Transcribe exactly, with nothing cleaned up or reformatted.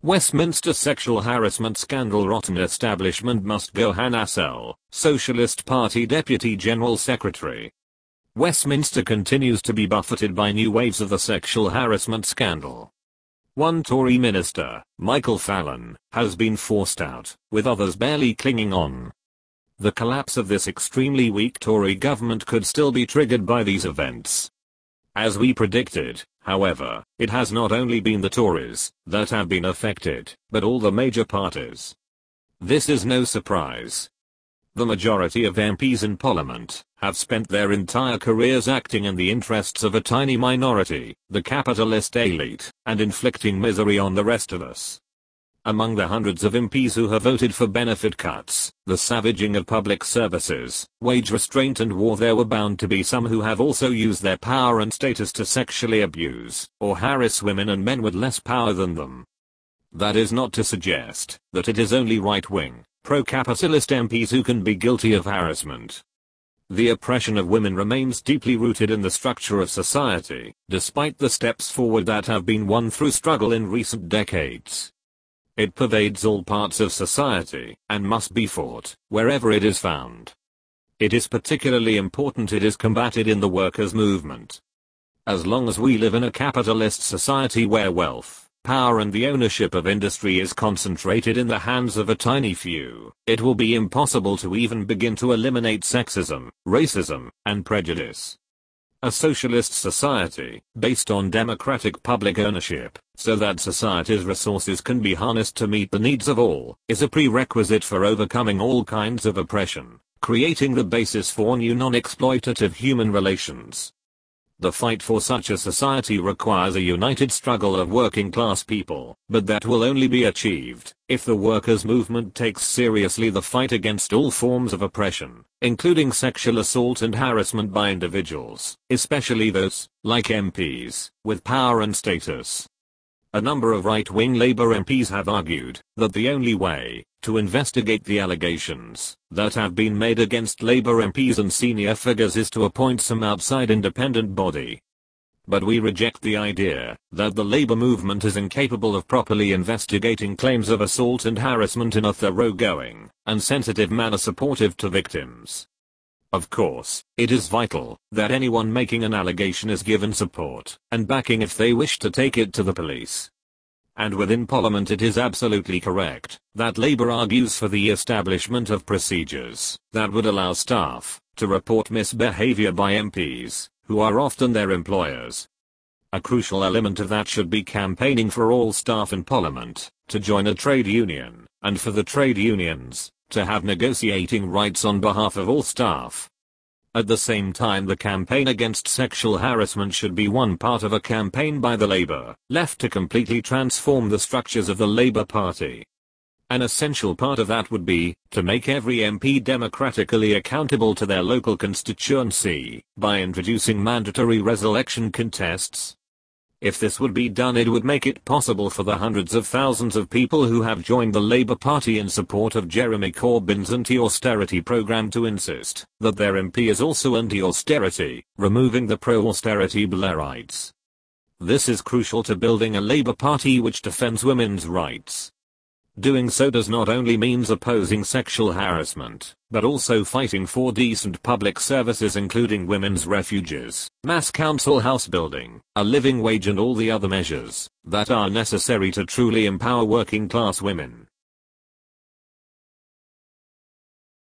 Westminster sexual harassment scandal. Rotten establishment must go. Hannah Assel, Socialist Party Deputy General Secretary. Westminster continues to be buffeted by new waves of the sexual harassment scandal. One Tory minister, Michael Fallon, has been forced out, with others barely clinging on. The collapse of this extremely weak Tory government could still be triggered by these events. As we predicted, however, it has not only been the Tories that have been affected, but all the major parties. This is no surprise. The majority of M Ps in Parliament have spent their entire careers acting in the interests of a tiny minority, the capitalist elite, and inflicting misery on the rest of us. Among the hundreds of M Ps who have voted for benefit cuts, the savaging of public services, wage restraint and war, there were bound to be some who have also used their power and status to sexually abuse or harass women and men with less power than them. That is not to suggest that it is only right-wing, pro-capitalist M Ps who can be guilty of harassment. The oppression of women remains deeply rooted in the structure of society, despite the steps forward that have been won through struggle in recent decades. It pervades all parts of society, and must be fought, wherever it is found. It is particularly important it is combated in the workers' movement. As long as we live in a capitalist society where wealth, power and the ownership of industry is concentrated in the hands of a tiny few, it will be impossible to even begin to eliminate sexism, racism, and prejudice. A socialist society, based on democratic public ownership, so that society's resources can be harnessed to meet the needs of all, is a prerequisite for overcoming all kinds of oppression, creating the basis for new non-exploitative human relations. The fight for such a society requires a united struggle of working class people, but that will only be achieved if the workers' movement takes seriously the fight against all forms of oppression, including sexual assault and harassment by individuals, especially those, like M Ps, with power and status. A number of right-wing Labour M Ps have argued that the only way to investigate the allegations that have been made against Labour M Ps and senior figures is to appoint some outside independent body. But we reject the idea that the Labour movement is incapable of properly investigating claims of assault and harassment in a thoroughgoing and sensitive manner supportive to victims. Of course, it is vital that anyone making an allegation is given support and backing if they wish to take it to the police. And within Parliament it is absolutely correct that Labour argues for the establishment of procedures that would allow staff to report misbehaviour by M Ps, who are often their employers. A crucial element of that should be campaigning for all staff in Parliament to join a trade union, and for the trade unions to have negotiating rights on behalf of all staff. At the same time, the campaign against sexual harassment should be one part of a campaign by the Labour left to completely transform the structures of the Labour Party. An essential part of that would be to make every M P democratically accountable to their local constituency by introducing mandatory reelection contests. If this would be done, it would make it possible for the hundreds of thousands of people who have joined the Labour Party in support of Jeremy Corbyn's anti-austerity programme to insist that their M P is also anti-austerity, removing the pro-austerity Blairites. This is crucial to building a Labour Party which defends women's rights. Doing so does not only means opposing sexual harassment, but also fighting for decent public services including women's refuges, mass council house building, a living wage and all the other measures that are necessary to truly empower working class women.